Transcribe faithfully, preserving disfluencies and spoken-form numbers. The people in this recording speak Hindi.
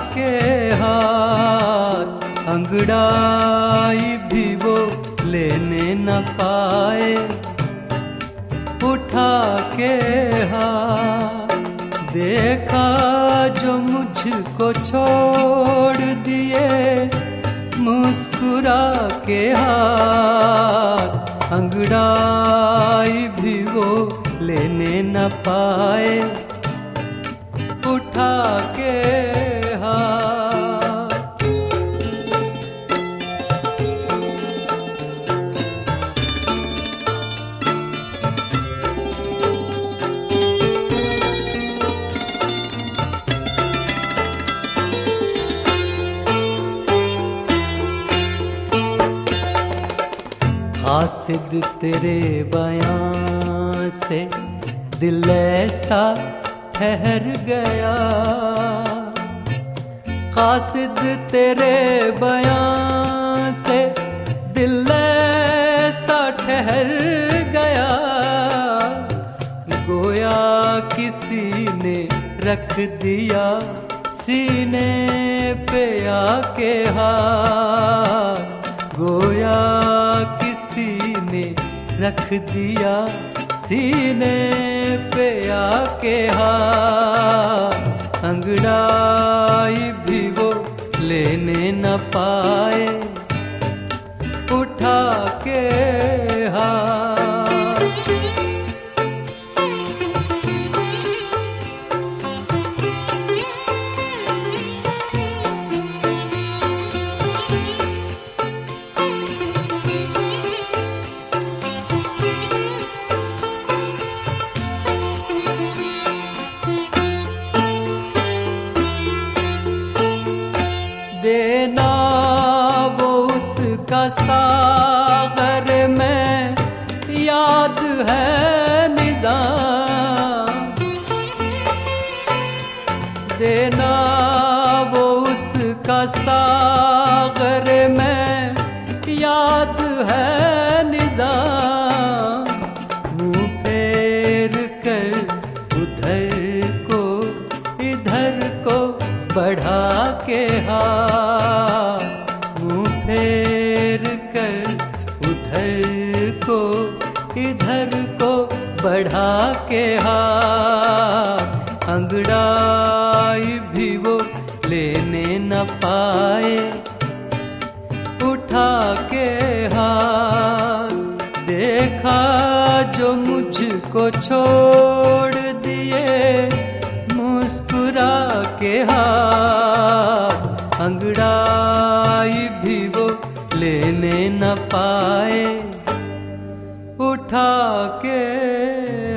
के हाथ, अंगड़ाई भी वो लेने न पाए। उठा के हाथ, देखा जो मुझको छोड़ दिए, मुस्कुरा के हाथ, अंगड़ाई भी वो लेने न पाए। उठा के हाथ, हासिद तेरे बयां से दिल ऐसा ठहर गया, कासिद तेरे बयां से दिल ऐसा ठहर गया। गोया किसी ने रख दिया सीने पे आके हाथ, गोया किसी ने रख दिया सीने पे आके हाथ, अंगड़ाई भी वो लेने न पाए। उठा के हाथ, देना वो उसका सागर में याद है निज़ाम, देना वो उसका सागर में याद है निज़ाम। मुँह फेर कर उधर को इधर को बढ़ा के हाथ, मुँह फेर कर उधर को इधर को बढ़ा के हाथ, अंगड़ाई भी वो लेने न पाए। उठा के हाथ, देखा जो मुझको छोड़ दिए, मुस्कुरा के हाथ, अंगड़ाई भी वो लेने न पाए। उठा के